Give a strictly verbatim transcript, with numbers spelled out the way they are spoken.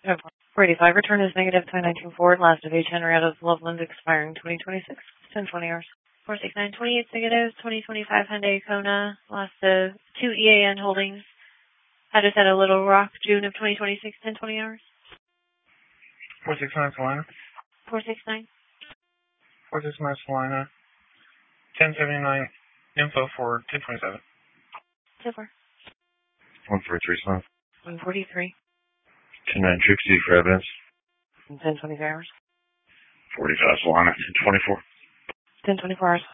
four eighty-five, return is negative two nineteen Ford, last of H. Henrietta Loveland, expiring twenty twenty-six, ten twenty hours. four sixty-nine, twenty-eight negative, twenty twenty-five Hyundai Kona, last of two E A N Holdings. Address at a Little Rock, June of twenty twenty-six, ten twenty hours. four sixty-nine Salina. four sixty-nine. four sixty-nine Salina. ten seventy-nine info for ten twenty-seven. So far. one forty-three South. one forty-three. ten nine Trixie for evidence. ten twenty-four hours. forty-five Salina, ten twenty-four. ten twenty-four hours.